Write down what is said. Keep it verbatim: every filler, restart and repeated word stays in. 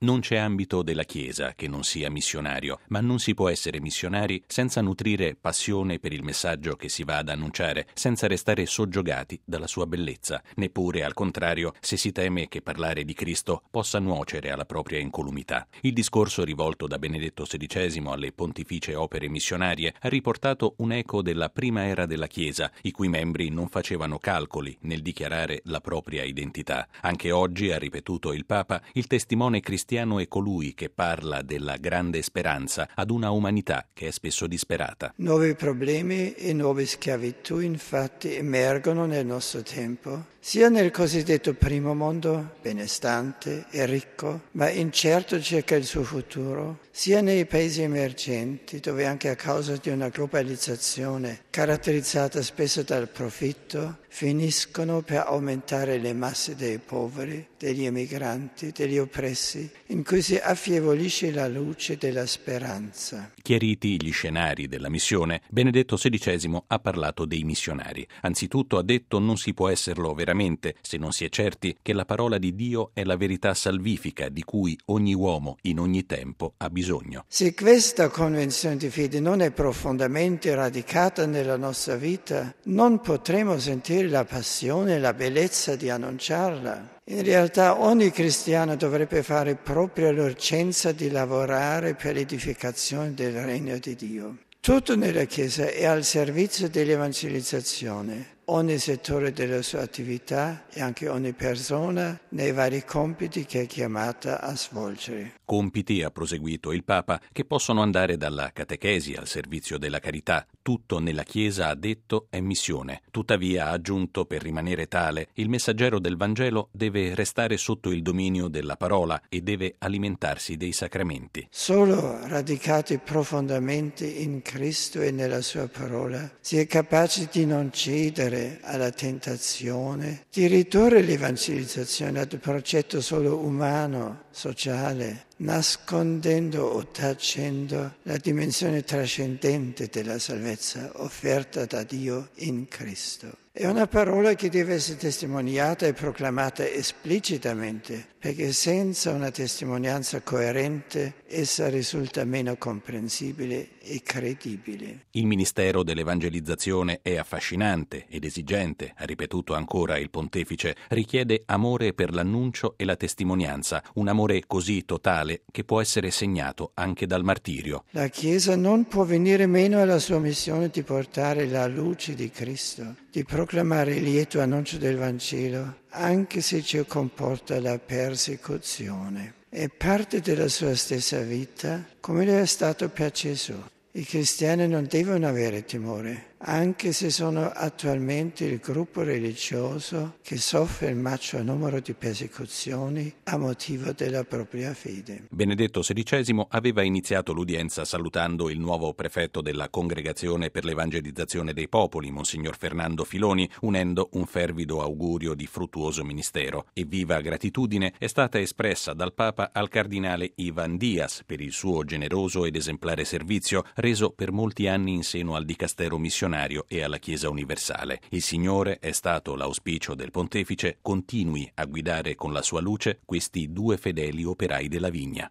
Non c'è ambito della Chiesa che non sia missionario, ma non si può essere missionari senza nutrire passione per il messaggio che si va ad annunciare, senza restare soggiogati dalla sua bellezza, neppure al contrario se si teme che parlare di Cristo possa nuocere alla propria incolumità. Il discorso rivolto da Benedetto sedicesimo alle pontificie opere missionarie ha riportato un eco della prima era della Chiesa, i cui membri non facevano calcoli nel dichiarare la propria identità. Anche oggi, ha ripetuto il Papa, il testimone cristiano è colui che parla della grande speranza ad una umanità che è spesso disperata. Nuovi problemi e nuove schiavitù infatti emergono nel nostro tempo, sia nel cosiddetto primo mondo, benestante e ricco, ma incerto circa il suo futuro, sia nei paesi emergenti, dove anche a causa di una globalizzazione caratterizzata spesso dal profitto, finiscono per aumentare le masse dei poveri, degli emigranti, degli oppressi, in cui si affievolisce la luce della speranza. Chiariti gli scenari della missione, Benedetto sedicesimo ha parlato dei missionari. Anzitutto ha detto non si può esserlo veramente se non si è certi che la parola di Dio è la verità salvifica di cui ogni uomo in ogni tempo ha bisogno. Se questa convinzione di fede non è profondamente radicata nella nostra vita, non potremo sentire la passione e la bellezza di annunciarla. In realtà ogni cristiano dovrebbe fare proprio l'urgenza di lavorare per l'edificazione del regno di Dio. Tutto nella Chiesa è al servizio dell'evangelizzazione. Ogni settore della sua attività e anche ogni persona nei vari compiti che è chiamata a svolgere. Compiti, ha proseguito il Papa, che possono andare dalla catechesi al servizio della carità. Tutto nella Chiesa, ha detto, è missione. Tuttavia, ha aggiunto, per rimanere tale, il messaggero del Vangelo deve restare sotto il dominio della parola e deve alimentarsi dei sacramenti. Solo radicati profondamente in Cristo e nella sua parola, si è capaci di non cedere alla tentazione di ridurre l'evangelizzazione ad un progetto solo umano, sociale, nascondendo o tacendo la dimensione trascendente della salvezza offerta da Dio in Cristo. È una parola che deve essere testimoniata e proclamata esplicitamente, perché senza una testimonianza coerente essa risulta meno comprensibile e credibile. Il ministero dell'evangelizzazione è affascinante ed esigente, ha ripetuto ancora il pontefice, richiede amore per l'annuncio e la testimonianza, un amore così totale che può essere segnato anche dal martirio. La Chiesa non può venire meno alla sua missione di portare la luce di Cristo, di proclamare il lieto annuncio del Vangelo, anche se ci comporta la persecuzione. È parte della sua stessa vita, come le è stato per Gesù. I cristiani non devono avere timore, anche se sono attualmente il gruppo religioso che soffre il maggior numero di persecuzioni a motivo della propria fede. Benedetto sedicesimo aveva iniziato l'udienza salutando il nuovo prefetto della Congregazione per l'Evangelizzazione dei Popoli, Monsignor Fernando Filoni, unendo un fervido augurio di fruttuoso ministero. E viva gratitudine è stata espressa dal Papa al cardinale Ivan Diaz per il suo generoso ed esemplare servizio reso per molti anni in seno al dicastero missionario e alla Chiesa universale. Il Signore, è stato l'auspicio del pontefice, continui a guidare con la sua luce questi due fedeli operai della vigna.